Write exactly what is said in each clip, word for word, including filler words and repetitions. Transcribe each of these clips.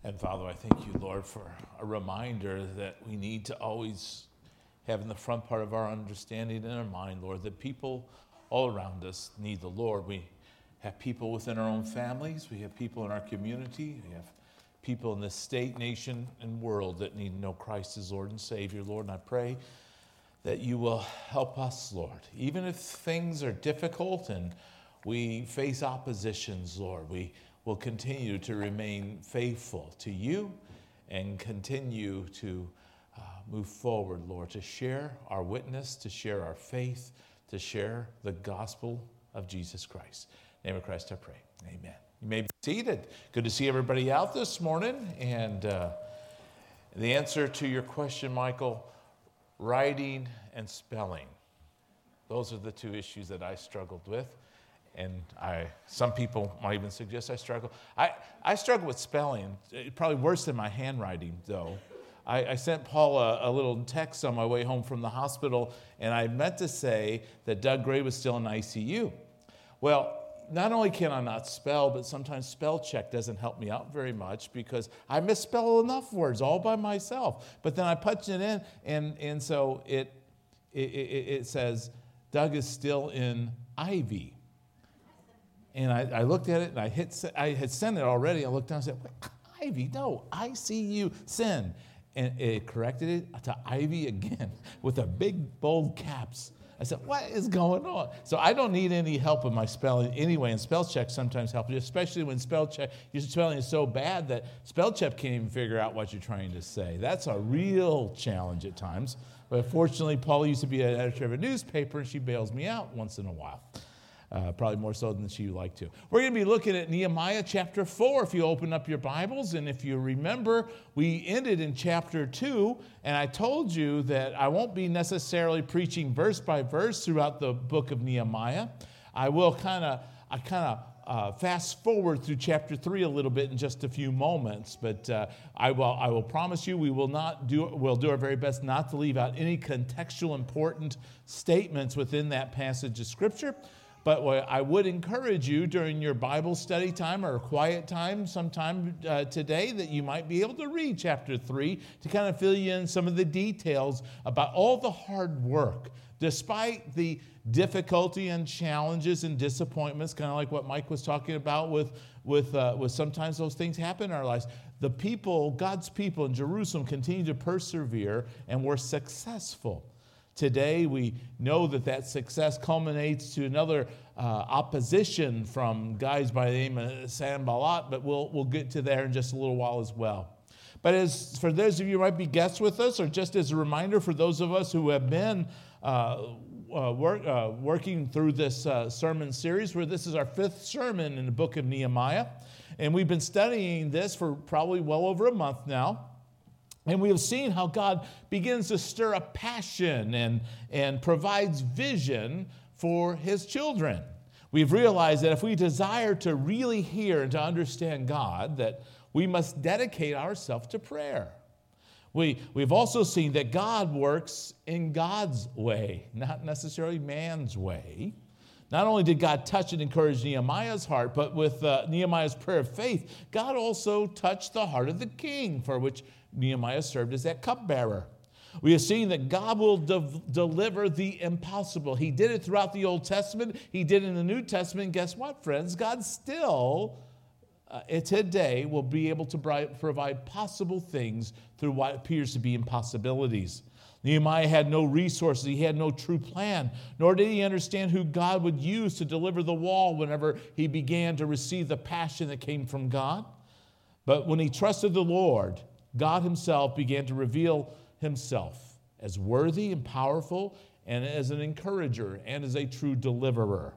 And Father, I thank you, Lord, for a reminder that we need to always have in the front part of our understanding and our mind, Lord, that people all around us need the Lord. We have people within our own families. We have people in our community. We have people in this state, nation, and world that need to know Christ as Lord and Savior, Lord. And I pray that you will help us, Lord. Even if things are difficult and we face oppositions, Lord, we will continue to remain faithful to you and continue to uh, move forward, Lord, to share our witness, to share our faith, to share the gospel of Jesus Christ. In the name of Christ I pray. Amen. You may be seated. Good to see everybody out this morning. And uh, the answer to your question, Michael, writing and spelling. Those are the two issues that I struggled with. And I, some people might even suggest I struggle. I, I struggle with spelling, probably worse than my handwriting, though. I, I sent Paul a, a little text on my way home from the hospital, and I meant to say that Doug Gray was still in I C U. Well, not only can I not spell, but sometimes spell check doesn't help me out very much because I misspell enough words all by myself. But then I punch it in, and, and so it, it, it, it says, Doug is still in Ivy. And I, I looked at it, and I hit. I had sent it already. I looked down and said, Wait, Ivy, no, I C U, send. And it corrected it to Ivy again with a big, bold caps. I said, what is going on? So I don't need any help in my spelling anyway, and spell check sometimes helps you, especially when spell check, your spelling is so bad that spell check can't even figure out what you're trying to say. That's a real challenge at times. But fortunately, Paula used to be an editor of a newspaper, and she bails me out once in a while. Uh, probably more so than she would like to. We're going to be looking at Nehemiah chapter four if you open up your Bibles. And if you remember, we ended in chapter two. And I told you that I won't be necessarily preaching verse by verse throughout the book of Nehemiah. I will kind of I kind of uh, fast forward through chapter three a little bit in just a few moments. But uh, I will I will promise you we will not do we'll do our very best not to leave out any contextual important statements within that passage of Scripture. But I would encourage you during your Bible study time or quiet time sometime uh, today that you might be able to read chapter three to kind of fill you in some of the details about all the hard work. Despite the difficulty and challenges and disappointments, kind of like what Mike was talking about with, with, uh, with sometimes those things happen in our lives, the people, God's people in Jerusalem continue to persevere and were successful. Today, we know that that success culminates to another uh, opposition from guys by the name of Sanballat, but we'll, we'll get to there in just a little while as well. But as for those of you who might be guests with us, or just as a reminder for those of us who have been uh, uh, work, uh, working through this uh, sermon series, where this is our fifth sermon in the book of Nehemiah, and we've been studying this for probably well over a month now. And we have seen how God begins to stir up passion and, and provides vision for his children. We've realized that if we desire to really hear and to understand God, that we must dedicate ourselves to prayer. We, we've also seen that God works in God's way, not necessarily man's way. Not only did God touch and encourage Nehemiah's heart, but with uh, Nehemiah's prayer of faith, God also touched the heart of the king, for which Nehemiah served as that cupbearer. We have seen that God will de- deliver the impossible. He did it throughout the Old Testament. He did it in the New Testament. Guess what, friends? God still, uh, today, will be able to bri- provide possible things through what appears to be impossibilities. Nehemiah had no resources. He had no true plan, nor did he understand who God would use to deliver the wall whenever he began to receive the passion that came from God. But when he trusted the Lord, God himself began to reveal himself as worthy and powerful and as an encourager and as a true deliverer.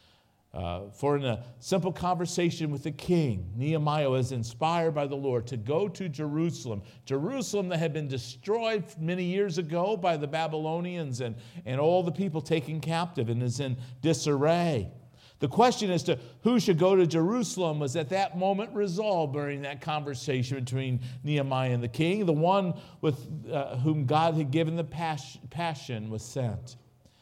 Uh, for in a simple conversation with the king, Nehemiah was inspired by the Lord to go to Jerusalem. Jerusalem that had been destroyed many years ago by the Babylonians and, and all the people taken captive and is in disarray. The question as to who should go to Jerusalem was at that moment resolved during that conversation between Nehemiah and the king. The one with uh, whom God had given the pas- passion was sent.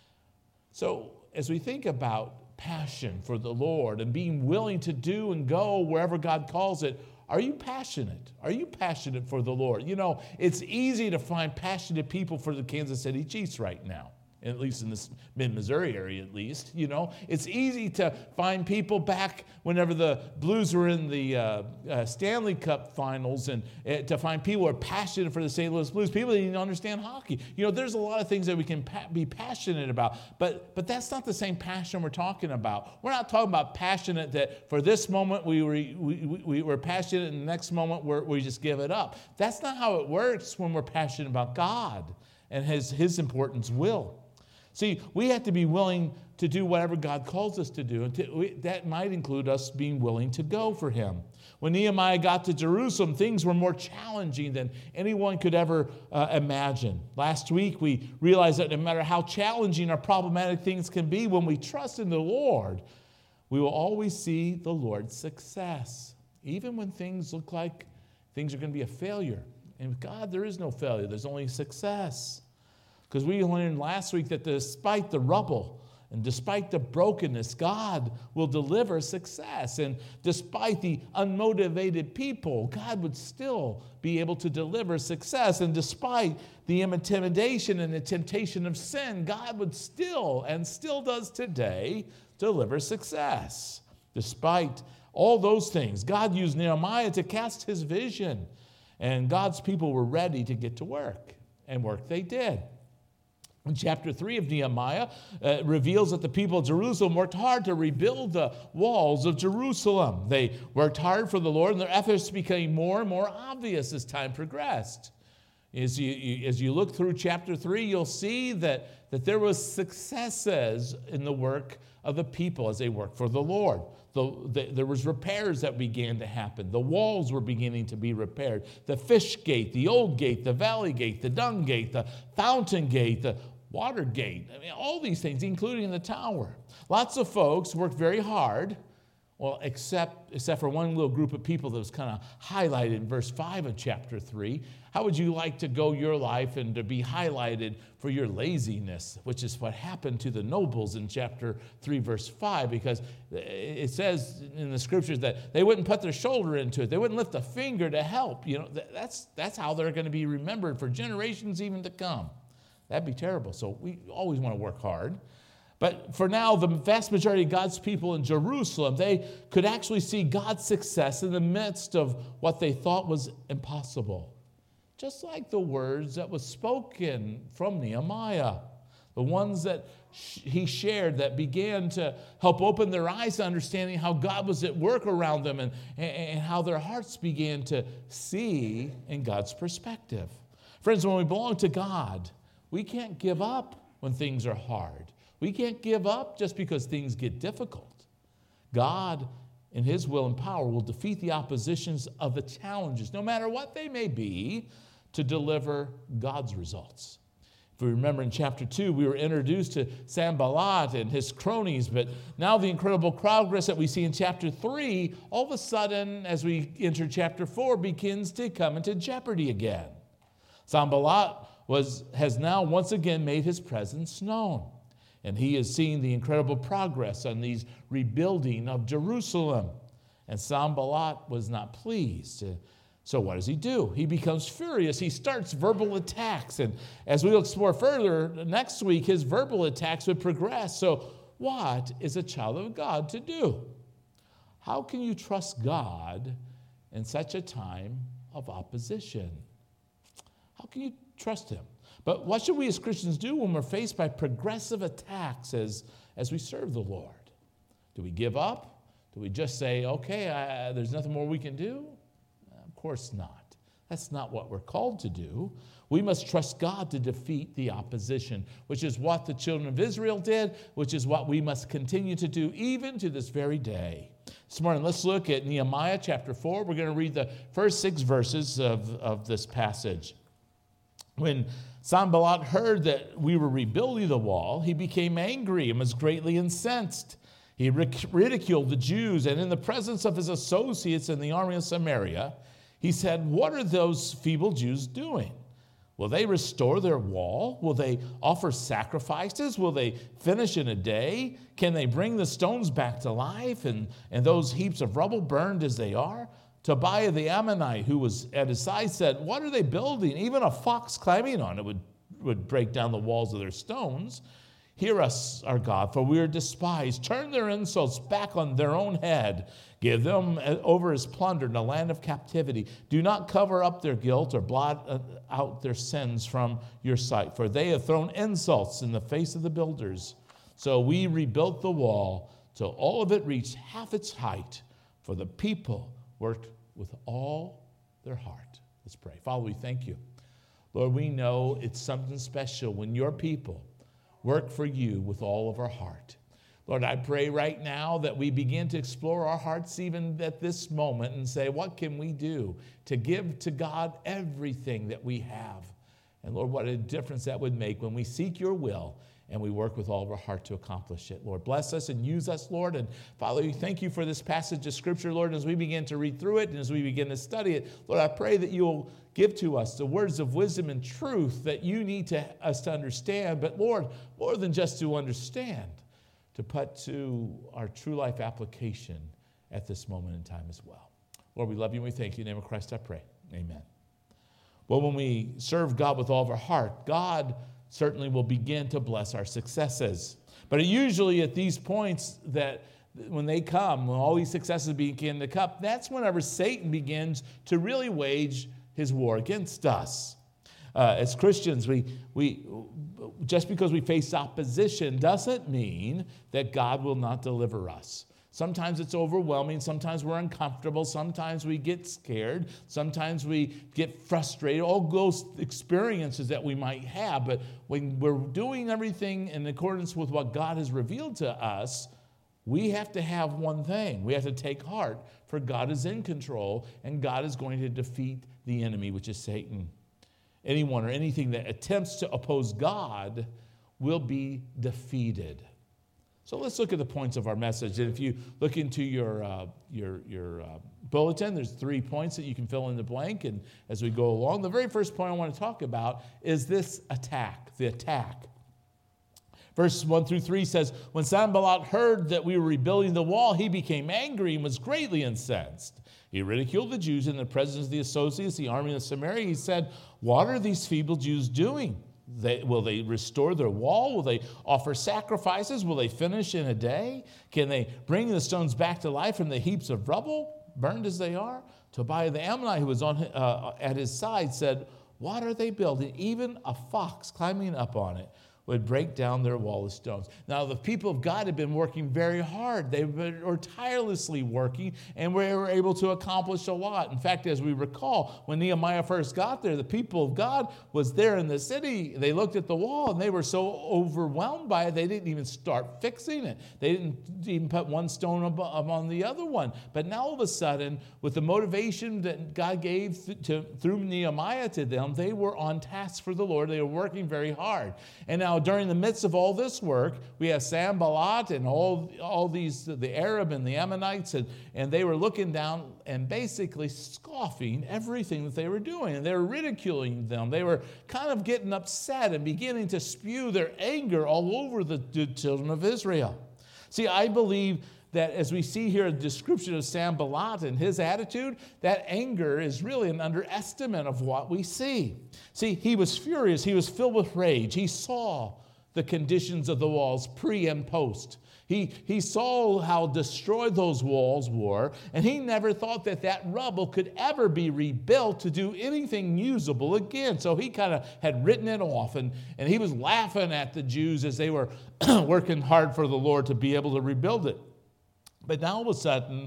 So as we think about passion for the Lord and being willing to do and go wherever God calls it, Are you passionate? Are you passionate for the Lord? You know, it's easy to find passionate people for the Kansas City Chiefs right now. At least in this mid-Missouri area, at least, you know. It's easy to find people back whenever the Blues were in the uh, uh, Stanley Cup finals, and uh, to find people who are passionate for the Saint Louis Blues, people that even understand hockey. You know, there's a lot of things that we can pa- be passionate about, but but that's not the same passion we're talking about. We're not talking about passionate that for this moment we were, we, we, we were passionate, and the next moment we're, we just give it up. That's not how it works when we're passionate about God and His, His importance will. See, we have to be willing to do whatever God calls us to do, and to, we, that might include us being willing to go for Him. When Nehemiah got to Jerusalem, things were more challenging than anyone could ever uh, imagine. Last week, we realized that no matter how challenging or problematic things can be, when we trust in the Lord, we will always see the Lord's success, even when things look like things are going to be a failure. And with God, there is no failure. There's only success. Because we learned last week that despite the rubble and despite the brokenness, God will deliver success. And despite the unmotivated people, God would still be able to deliver success. And despite the intimidation and the temptation of sin, God would still, and still does today, deliver success. Despite all those things, God used Nehemiah to cast his vision. And God's people were ready to get to work. And work they did. In chapter three of Nehemiah, uh, reveals that the people of Jerusalem worked hard to rebuild the walls of Jerusalem. They worked hard for the Lord, and their efforts became more and more obvious as time progressed. As you, you, as you look through chapter three, you'll see that, that there was successes in the work of the people as they worked for the Lord. The, the, there was repairs that began to happen. The walls were beginning to be repaired. The fish gate, the old gate, the valley gate, the dung gate, the fountain gate, the water gate. I mean, all these things, including the tower. Lots of folks worked very hard, well, except, except for one little group of people that was kind of highlighted in verse five of chapter three. How would you like to go your life and to be highlighted for your laziness, which is what happened to the nobles in chapter three, verse five, because it says in the scriptures that they wouldn't put their shoulder into it. They wouldn't lift a finger to help. You know, that's, that's how they're going to be remembered for generations even to come. That'd be terrible. So we always want to work hard. But for now, the vast majority of God's people in Jerusalem, they could actually see God's success in the midst of what they thought was impossible. Just like the words that was spoken from Nehemiah, the ones that he shared that began to help open their eyes to understanding how God was at work around them, and, and how their hearts began to see in God's perspective. Friends, when we belong to God, we can't give up when things are hard. We can't give up just because things get difficult. God, in His will and power, will defeat the oppositions of the challenges, no matter what they may be, to deliver God's results. If we remember in chapter two, we were introduced to Sanballat and his cronies, but now the incredible progress that we see in chapter three, all of a sudden, as we enter chapter four, begins to come into jeopardy again. Sanballat was, has now once again made his presence known. And he is seeing the incredible progress on these rebuilding of Jerusalem. And Sanballat was not pleased. So what does he do? He becomes furious. He starts verbal attacks. And as we explore further, next week his verbal attacks would progress. So what is a child of God to do? How can you trust God in such a time of opposition? How can you trust Him? But what should we as Christians do when we're faced by progressive attacks as, as we serve the Lord? Do we give up? Do we just say, okay, I, there's nothing more we can do? Of course not. That's not what we're called to do. We must trust God to defeat the opposition, which is what the children of Israel did, which is what we must continue to do even to this very day. This morning, let's look at Nehemiah chapter four. We're going to read the first six verses of, of this passage. When Sanballat heard that we were rebuilding the wall, he became angry and was greatly incensed. He ridiculed the Jews, and in the presence of his associates in the army of Samaria, he said, "What are those feeble Jews doing? Will they restore their wall? Will they offer sacrifices? Will they finish in a day? Can they bring the stones back to life and, and those heaps of rubble burned as they are? Tobiah the Ammonite, who was at his side, said, "What are they building? Even a fox climbing on it would, would break down the walls of their stones. Hear us, our God, for we are despised. Turn their insults back on their own head. Give them over as plunder in the land of captivity. Do not cover up their guilt or blot out their sins from your sight, for they have thrown insults in the face of the builders. So we rebuilt the wall till all of it reached half its height, for the people worked with all their heart." Let's pray. Father, we thank you. Lord, we know it's something special when your people work for you with all of our heart. Lord, I pray right now that we begin to explore our hearts even at this moment and say, what can we do to give to God everything that we have? And Lord, what a difference that would make when we seek your will and we work with all of our heart to accomplish it. Lord, bless us and use us, Lord. And Father, we thank you for this passage of Scripture, Lord, as we begin to read through it and as we begin to study it. Lord, I pray that you'll give to us the words of wisdom and truth that you need to, us to understand. But Lord, more than just to understand, to put to our true life application at this moment in time as well. Lord, we love you and we thank you. In the name of Christ I pray. Amen. Well, when we serve God with all of our heart, God certainly will begin to bless our successes. But it usually at these points that when they come, when all these successes begin to come, that's whenever Satan begins to really wage his war against us. Uh, as Christians, we, we just because we face opposition doesn't mean that God will not deliver us. Sometimes it's overwhelming. Sometimes we're uncomfortable. Sometimes we get scared. Sometimes we get frustrated. All those experiences that we might have. But when we're doing everything in accordance with what God has revealed to us, we have to have one thing. We have to take heart, for God is in control, and God is going to defeat the enemy, which is Satan. Anyone or anything that attempts to oppose God will be defeated. So let's look at the points of our message. And if you look into your uh, your your uh, bulletin, there's three points that you can fill in the blank. And as we go along, the very first point I want to talk about is this attack, the attack. Verses one through three says, "When Sanballat heard that we were rebuilding the wall, he became angry and was greatly incensed. He ridiculed the Jews in the presence of the associates, the army of Samaria. He said, 'What are these feeble Jews doing? They, will they restore their wall? Will they offer sacrifices? Will they finish in a day? Can they bring the stones back to life from the heaps of rubble, burned as they are?' Tobiah the Ammonite, who was on uh, at his side, said, 'What are they building? Even a fox climbing up on it would break down their wall of stones.'" Now, the people of God had been working very hard. They were tirelessly working, and we were able to accomplish a lot. In fact, as we recall, when Nehemiah first got there, the people of God was there in the city. They looked at the wall, and they were so overwhelmed by it, they didn't even start fixing it. They didn't even put one stone upon the other one. But now, all of a sudden, with the motivation that God gave th- to, through Nehemiah to them, they were on task for the Lord. They were working very hard. And now, Now, during the midst of all this work, we have Sanballat and all, all these, the Arab and the Ammonites, and, and they were looking down and basically scoffing everything that they were doing. And they were ridiculing them. They were kind of getting upset and beginning to spew their anger all over the, the children of Israel. See, I believe that as we see here a description of Sanballat and his attitude, that anger is really an underestimate of what we see. See, he was furious. He was filled with rage. He saw the conditions of the walls pre and post. He, he saw how destroyed those walls were, and he never thought that that rubble could ever be rebuilt to do anything usable again. So he kind of had written it off, and, and he was laughing at the Jews as they were working hard for the Lord to be able to rebuild it. But now all of a sudden,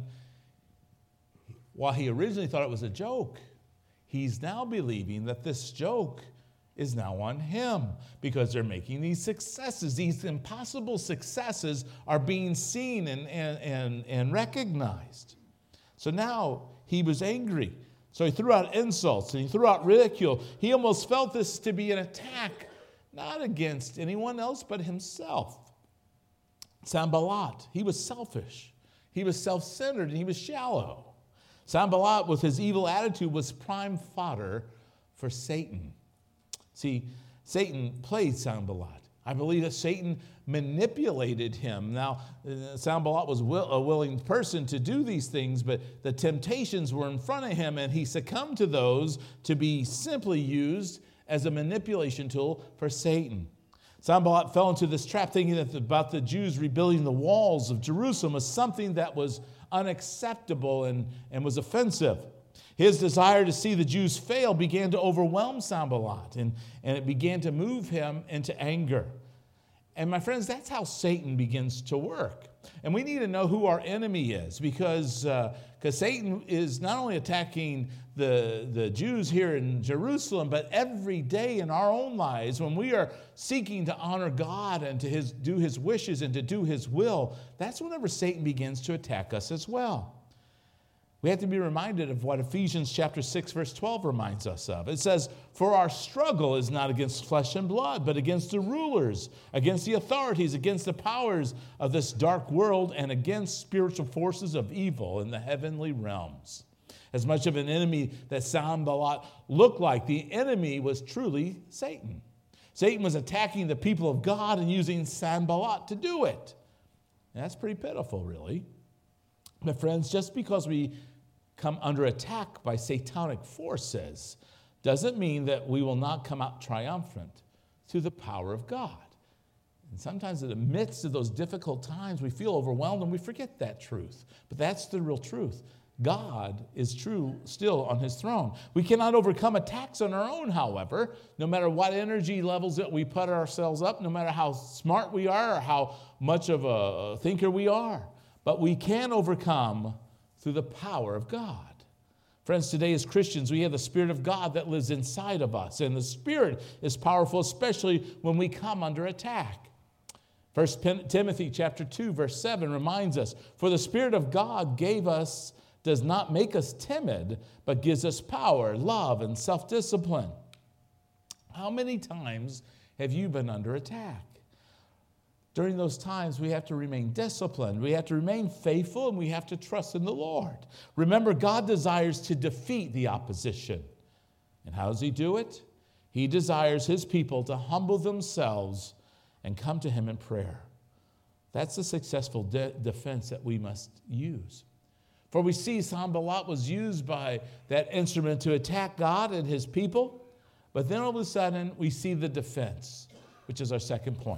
while he originally thought it was a joke, he's now believing that this joke is now on him because they're making these successes. These impossible successes are being seen and, and, and, and recognized. So now he was angry. So he threw out insults and he threw out ridicule. He almost felt this to be an attack, not against anyone else but himself. Sanballat, he was selfish. He was self-centered and he was shallow. Sanballat, with his evil attitude, was prime fodder for Satan. See, Satan played Sanballat. I believe that Satan manipulated him. Now, Sanballat was will, a willing person to do these things, but the temptations were in front of him, and he succumbed to those to be simply used as a manipulation tool for Satan. Sanballat fell into this trap thinking that about the Jews rebuilding the walls of Jerusalem was something that was unacceptable and, and was offensive. His desire to see the Jews fail began to overwhelm Sanballat, and, and it began to move him into anger. And my friends, that's how Satan begins to work. And we need to know who our enemy is, because uh, because Satan is not only attacking the, the Jews here in Jerusalem, but every day in our own lives when we are seeking to honor God and to his, do his wishes and to do his will, that's whenever Satan begins to attack us as well. We have to be reminded of what Ephesians chapter six, verse twelve reminds us of. It says, "For our struggle is not against flesh and blood, but against the rulers, against the authorities, against the powers of this dark world, and against spiritual forces of evil in the heavenly realms." As much of an enemy that Sanballat looked like, the enemy was truly Satan. Satan was attacking the people of God and using Sanballat to do it. And that's pretty pitiful, really. But friends, just because we come under attack by satanic forces doesn't mean that we will not come out triumphant through the power of God. And sometimes in the midst of those difficult times, we feel overwhelmed and we forget that truth. But that's the real truth. God is true still on his throne. We cannot overcome attacks on our own, however, no matter what energy levels that we put ourselves up, no matter how smart we are or how much of a thinker we are. But we can overcome through the power of God. Friends, today as Christians, we have the Spirit of God that lives inside of us. And the Spirit is powerful, especially when we come under attack. First Timothy chapter two, verse seven reminds us, "For the Spirit of God gave us, does not make us timid, but gives us power, love, and self-discipline." How many times have you been under attack? During those times, we have to remain disciplined. We have to remain faithful, and we have to trust in the Lord. Remember, God desires to defeat the opposition. And how does he do it? He desires his people to humble themselves and come to him in prayer. That's the successful de- defense that we must use. For we see Sanballat was used by that instrument to attack God and his people. But then all of a sudden, we see the defense, which is our second point.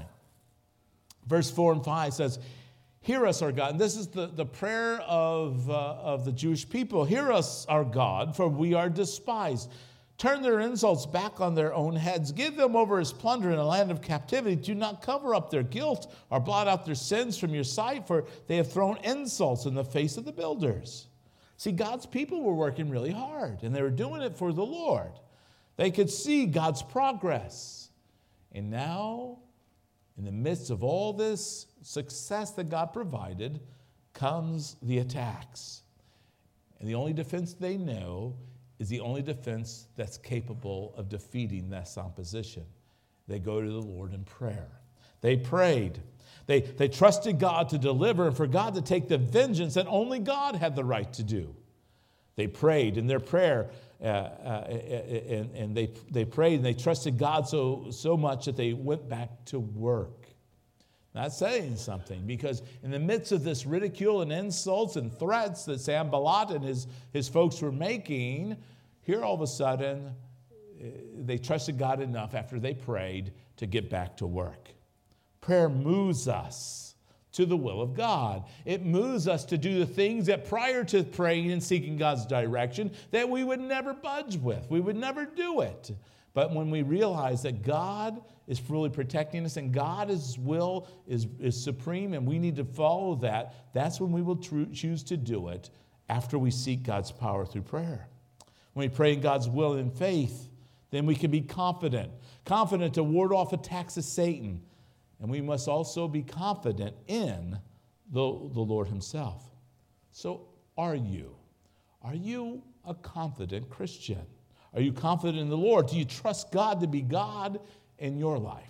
Verse four and five says, "Hear us, our God." And this is the, the prayer of, uh, of the Jewish people. "Hear us, our God, for we are despised. Turn their insults back on their own heads. Give them over as plunder in a land of captivity. Do not cover up their guilt or blot out their sins from your sight, for they have thrown insults in the face of the builders." See, God's people were working really hard, and they were doing it for the Lord. They could see God's progress. And now, in the midst of all this success that God provided, comes the attacks. And the only defense they know is the only defense that's capable of defeating this opposition. They go to the Lord in prayer. They prayed. They, they trusted God to deliver and for God to take the vengeance that only God had the right to do. They prayed in their prayer, uh, uh, and, and they, they prayed and they trusted God so, so much that they went back to work. Not saying something, because in the midst of this ridicule and insults and threats that Sanballat and his, his folks were making, here all of a sudden, they trusted God enough after they prayed to get back to work. Prayer moves us to the will of God. It moves us to do the things that prior to praying and seeking God's direction that we would never budge with. We would never do it. But when we realize that God is fully protecting us and God's will is, is supreme and we need to follow that, that's when we will tr- choose to do it after we seek God's power through prayer. When we pray in God's will in faith, then we can be confident. Confident to ward off attacks of Satan. And we must also be confident in the, the Lord himself. So are you? Are you a confident Christian? Are you confident in the Lord? Do you trust God to be God in your life?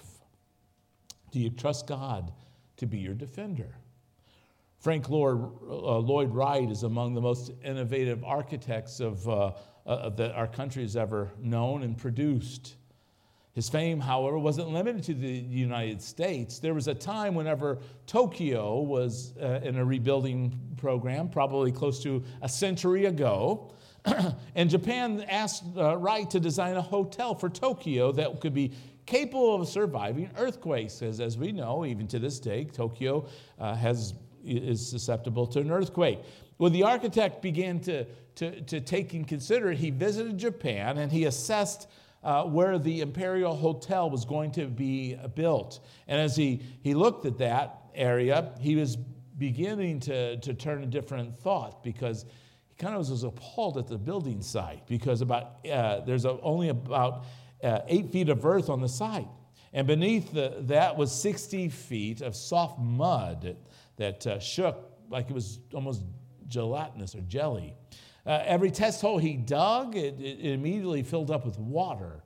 Do you trust God to be your defender? Frank Lloyd, uh, Lloyd Wright is among the most innovative architects of, uh, uh, that our country has ever known and produced. His fame, however, wasn't limited to the United States. There was a time whenever Tokyo was uh, in a rebuilding program, probably close to a century ago, and Japan asked uh, Wright to design a hotel for Tokyo that could be capable of surviving earthquakes, because as we know, even to this day, Tokyo uh, has is susceptible to an earthquake. Well, the architect began to, to, to take and consider it. He visited Japan and he assessed uh, where the Imperial Hotel was going to be built. And as he, he looked at that area, he was beginning to, to turn a different thought, because he kind of was, was appalled at the building site, because about uh, there's a, only about uh, eight feet of earth on the site. And beneath the, that was sixty feet of soft mud that uh, shook like it was almost gelatinous or jelly. Uh, every test hole he dug, it, it immediately filled up with water.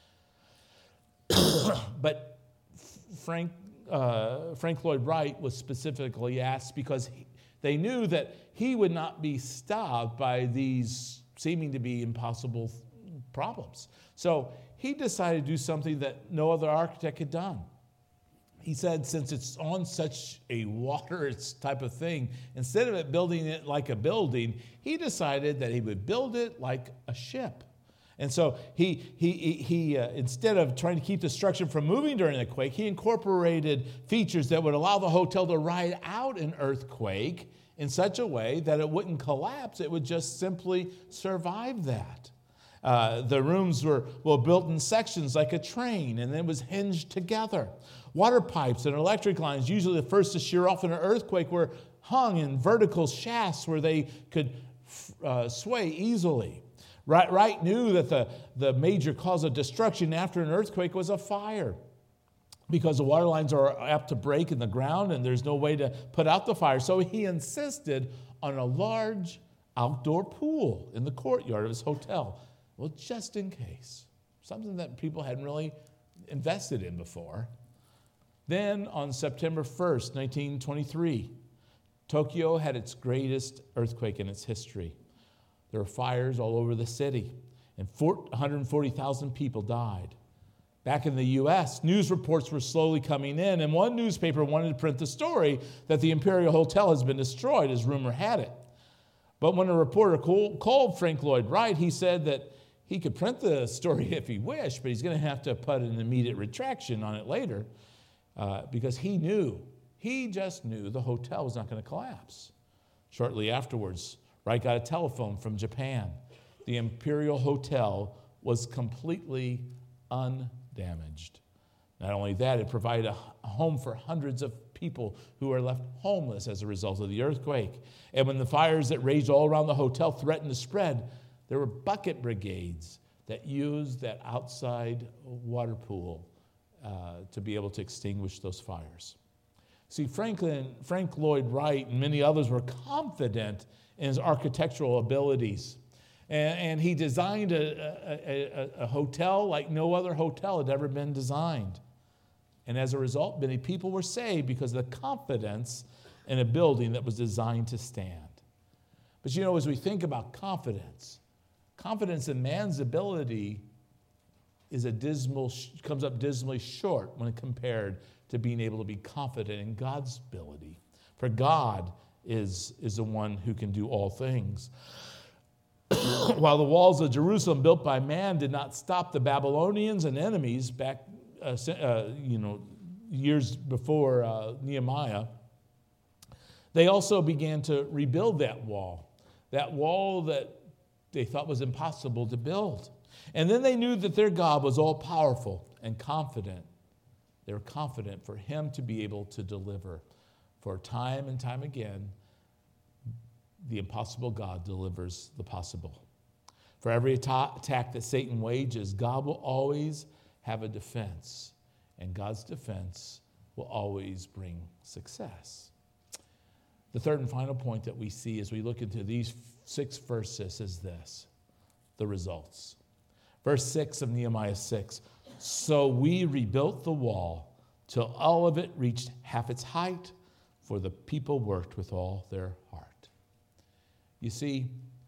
But Frank, uh, Frank Lloyd Wright was specifically asked, because he, they knew that he would not be stopped by these seeming to be impossible problems. So he decided to do something that no other architect had done. He said, since it's on such a water type of thing, instead of it building it like a building, he decided that he would build it like a ship. And so he, he, he, he uh, instead of trying to keep the structure from moving during the quake, he incorporated features that would allow the hotel to ride out an earthquake in such a way that it wouldn't collapse. It would just simply survive that. Uh, the rooms were, were built in sections like a train, and then it was hinged together. Water pipes and electric lines, usually the first to shear off in an earthquake, were hung in vertical shafts where they could uh, sway easily. Wright, Wright knew that the, the major cause of destruction after an earthquake was a fire, because the water lines are apt to break in the ground and there's no way to put out the fire. So he insisted on a large outdoor pool in the courtyard of his hotel. Well, just in case, something that people hadn't really invested in before. Then on September first, nineteen twenty-three, Tokyo had its greatest earthquake in its history. There were fires all over the city, and one hundred forty thousand people died. Back in the U S, news reports were slowly coming in, and one newspaper wanted to print the story that the Imperial Hotel has been destroyed, as rumor had it. But when a reporter called Frank Lloyd Wright, he said that he could print the story if he wished, but he's going to have to put an immediate retraction on it later, uh, because he knew, he just knew the hotel was not going to collapse. Shortly afterwards, Wright got a telephone from Japan. The Imperial Hotel was completely undamaged. Not only that, it provided a home for hundreds of people who were left homeless as a result of the earthquake. And when the fires that raged all around the hotel threatened to spread, there were bucket brigades that used that outside water pool uh, to be able to extinguish those fires. See, Franklin, Frank Lloyd Wright and many others were confident in his architectural abilities. And, and he designed a, a, a, a hotel like no other hotel had ever been designed. And as a result, many people were saved because of the confidence in a building that was designed to stand. But you know, as we think about confidence, confidence in man's ability is a dismal, comes up dismally short when compared to being able to be confident in God's ability. For God is, is the one who can do all things. While the walls of Jerusalem built by man did not stop the Babylonians and enemies back, uh, uh, you know, years before uh, Nehemiah, they also began to rebuild that wall, that wall that they thought was impossible to build. And then they knew that their God was all-powerful and confident. They were confident for him to be able to deliver. For time and time again, the impossible God delivers the possible. For every attack that Satan wages, God will always have a defense, and God's defense will always bring success. The third and final point that we see as we look into these six verses is this, the results. Verse six of Nehemiah six, so we rebuilt the wall till all of it reached half its height, for the people worked with all their heart. You see,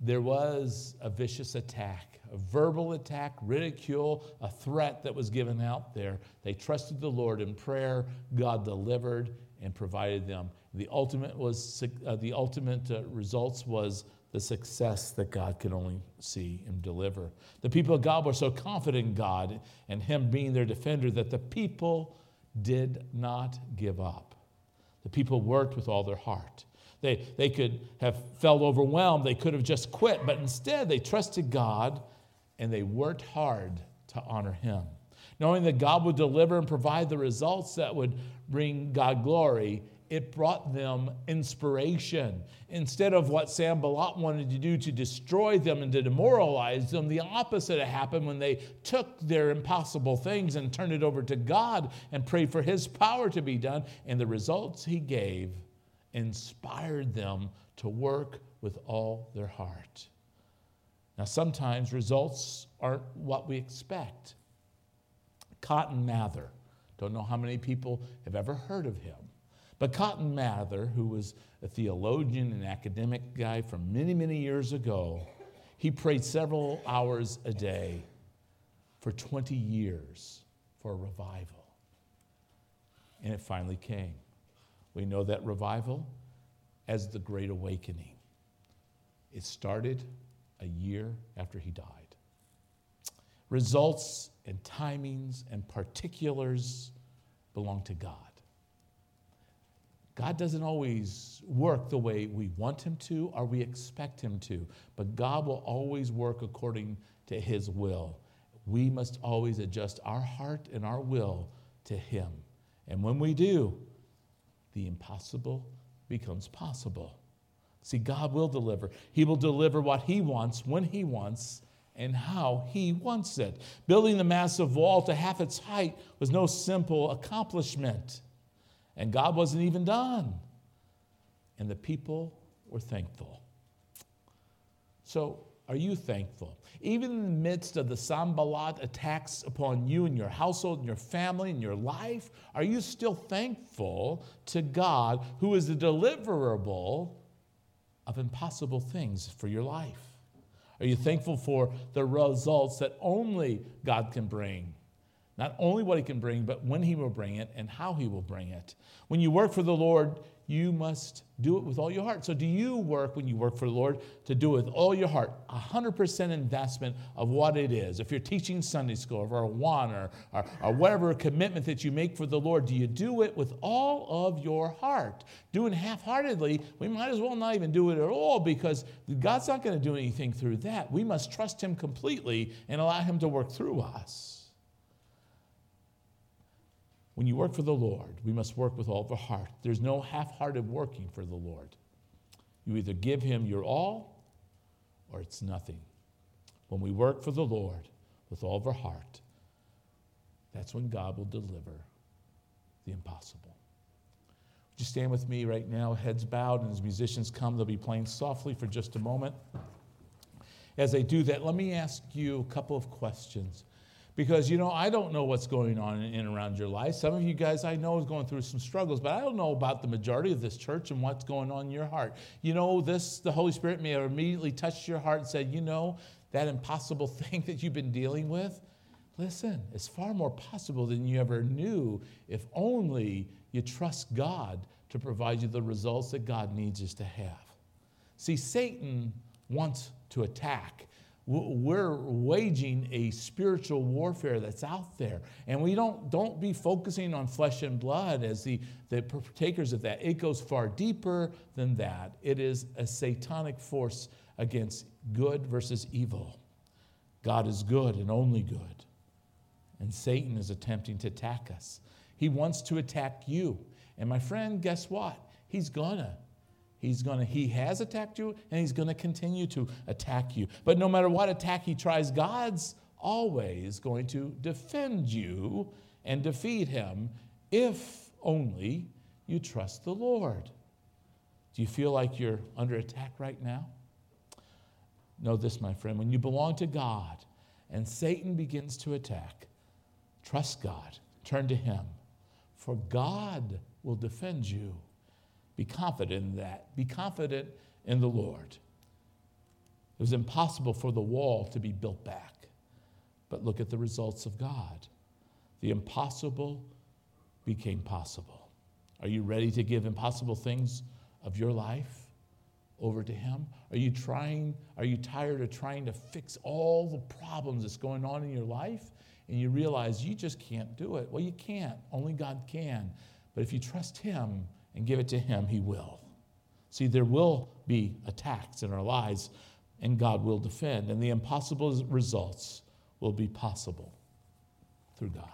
there was a vicious attack, a verbal attack, ridicule, a threat that was given out there. They trusted the Lord in prayer. God delivered and provided them. The ultimate was uh, the ultimate uh, results was the success that God could only see and deliver. The people of God were so confident in God and Him being their defender that the people did not give up. The people worked with all their heart. They, they could have felt overwhelmed. They could have just quit, but instead they trusted God and they worked hard to honor Him. Knowing that God would deliver and provide the results that would bring God glory, it brought them inspiration. Instead of what Sanballat wanted to do to destroy them and to demoralize them, the opposite happened when they took their impossible things and turned it over to God and prayed for His power to be done. And the results He gave inspired them to work with all their heart. Now, sometimes results aren't what we expect. Cotton Mather, don't know how many people have ever heard of him, but Cotton Mather, who was a theologian and academic guy from many, many years ago, he prayed several hours a day for twenty years for a revival. And it finally came. We know that revival as the Great Awakening. It started a year after he died. Results and timings and particulars belong to God. God doesn't always work the way we want Him to or we expect Him to, but God will always work according to His will. We must always adjust our heart and our will to Him. And when we do, the impossible becomes possible. See, God will deliver. He will deliver what He wants, when He wants, and how He wants it. Building the massive wall to half its height was no simple accomplishment. And God wasn't even done. And the people were thankful. So, are you thankful? Even in the midst of the Sanballat attacks upon you and your household and your family and your life, are you still thankful to God, who is the deliverable of impossible things for your life? Are you thankful for the results that only God can bring? Not only what He can bring, but when He will bring it and how He will bring it. When you work for the Lord, you must do it with all your heart. So do you work, when you work for the Lord, to do it with all your heart, one hundred percent investment of what it is? If you're teaching Sunday school or Awana or, or, or whatever commitment that you make for the Lord, do you do it with all of your heart? Doing half-heartedly, we might as well not even do it at all, because God's not going to do anything through that. We must trust Him completely and allow Him to work through us. When you work for the Lord, we must work with all of our heart. There's no half-hearted working for the Lord. You either give Him your all or it's nothing. When we work for the Lord with all of our heart, that's when God will deliver the impossible. Would you stand with me right now, heads bowed, and as musicians come, they'll be playing softly for just a moment. As they do that, let me ask you a couple of questions. Because, you know, I don't know what's going on in and around your life. Some of you guys I know is going through some struggles, but I don't know about the majority of this church and what's going on in your heart. You know, this, the Holy Spirit may have immediately touched your heart and said, you know, that impossible thing that you've been dealing with, listen, it's far more possible than you ever knew if only you trust God to provide you the results that God needs us to have. See, Satan wants to attack. We're waging a spiritual warfare that's out there. And we don't, don't be focusing on flesh and blood as the, the partakers of that. It goes far deeper than that. It is a satanic force against good versus evil. God is good and only good. And Satan is attempting to attack us. He wants to attack you. And my friend, guess what? He's gonna. He's gonna, he has attacked you, and he's going to continue to attack you. But no matter what attack he tries, God's always going to defend you and defeat him if only you trust the Lord. Do you feel like you're under attack right now? Know this, my friend. When you belong to God and Satan begins to attack, trust God. Turn to Him. For God will defend you. Be confident in that. Be confident in the Lord. It was impossible for the wall to be built back. But look at the results of God. The impossible became possible. Are you ready to give impossible things of your life over to him? Are you trying, are you tired of trying to fix all the problems that's going on in your life? And you realize you just can't do it. Well, you can't. Only God can. But if you trust him and give it to him, he will. See, there will be attacks in our lives, and God will defend. And the impossible results will be possible through God.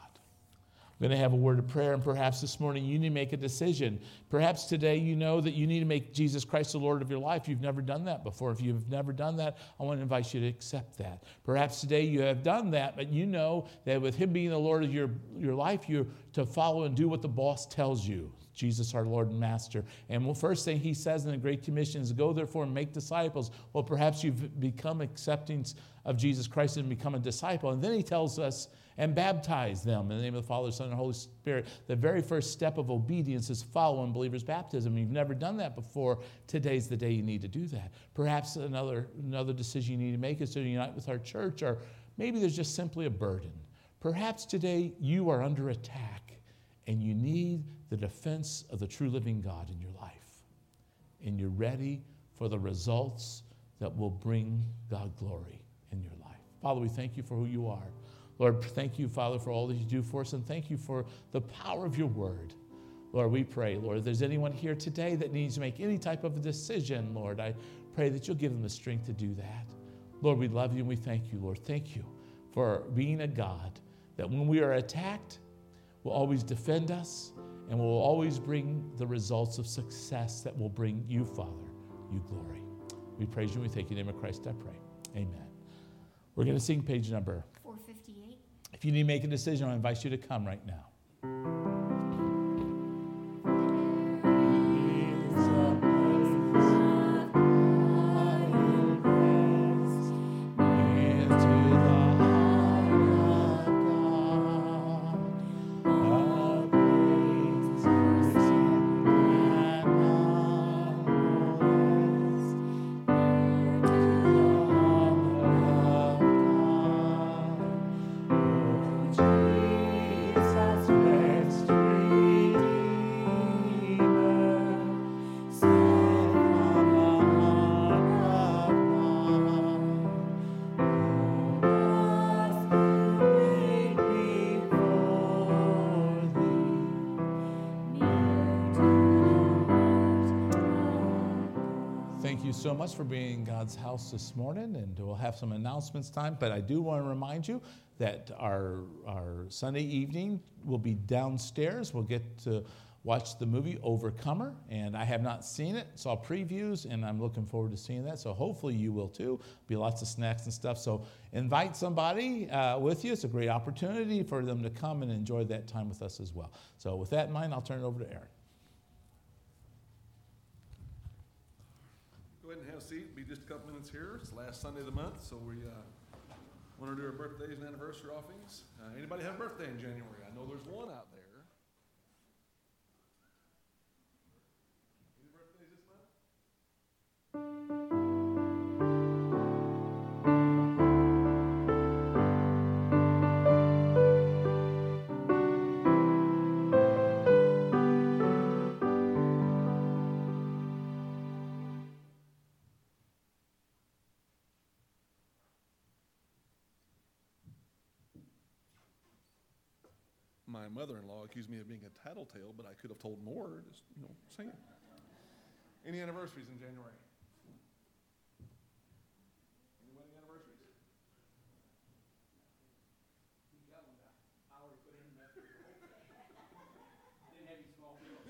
I'm going to have a word of prayer, and perhaps this morning you need to make a decision. Perhaps today you know that you need to make Jesus Christ the Lord of your life. You've never done that before. If you've never done that, I want to invite you to accept that. Perhaps today you have done that, but you know that with him being the Lord of your, your life, you're to follow and do what the boss tells you. Jesus, our Lord and Master. And the first thing he says in the Great Commission is, go therefore and make disciples. Well, perhaps you've become accepting of Jesus Christ and become a disciple. And then he tells us, and baptize them in the name of the Father, Son, and Holy Spirit. The very first step of obedience is following believers' baptism. You've never done that before. Today's the day you need to do that. Perhaps another, another decision you need to make is to unite with our church, or maybe there's just simply a burden. Perhaps today you are under attack and you need the defense of the true living God in your life. And you're ready for the results that will bring God glory in your life. Father, we thank you for who you are. Lord, thank you, Father, for all that you do for us, and thank you for the power of your word. Lord, we pray, Lord, if there's anyone here today that needs to make any type of a decision, Lord, I pray that you'll give them the strength to do that. Lord, we love you and we thank you, Lord. Thank you for being a God that when we are attacked, will always defend us and will always bring the results of success that will bring you, Father, you glory. We praise you and we thank you. In the name of Christ, I pray. Amen. We're going to sing page number four fifty-eight. If you need to make a decision, I invite you to come right now. So much for being in God's house this morning, and we'll have some announcements time, but I do want to remind you that our, our Sunday evening will be downstairs. We'll get to watch the movie Overcomer, and I have not seen it, saw previews, and I'm looking forward to seeing that, so hopefully you will too. Be lots of snacks and stuff, so invite somebody uh, with you. It's a great opportunity for them to come and enjoy that time with us as well. So with that in mind, I'll turn it over to Aaron. Go ahead and have a seat. Be just a couple minutes here. It's the last Sunday of the month, so we uh, want to do our birthdays and anniversary offings. Uh, anybody have a birthday in January? I know there's one out there. Any birthdays this month? My mother-in-law accused me of being a tattletale, but I could have told more. Just, you know, saying. Any anniversaries in January? Any wedding anniversaries? You got one guy. I already put in that. I didn't have any small bills.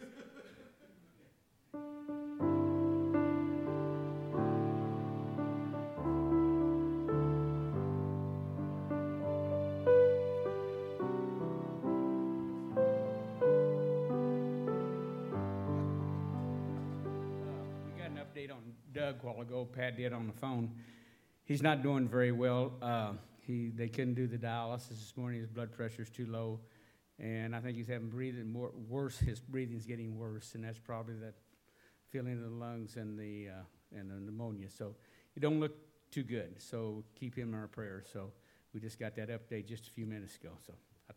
On Doug a while ago, Pat did on the phone. He's not doing very well. Uh, he they couldn't do the dialysis this morning. His blood pressure is too low, and I think he's having breathing more worse. His breathing's getting worse, and that's probably that feeling in the lungs and the uh, and the pneumonia. So you don't look too good. So keep him in our prayers. So we just got that update just a few minutes ago. So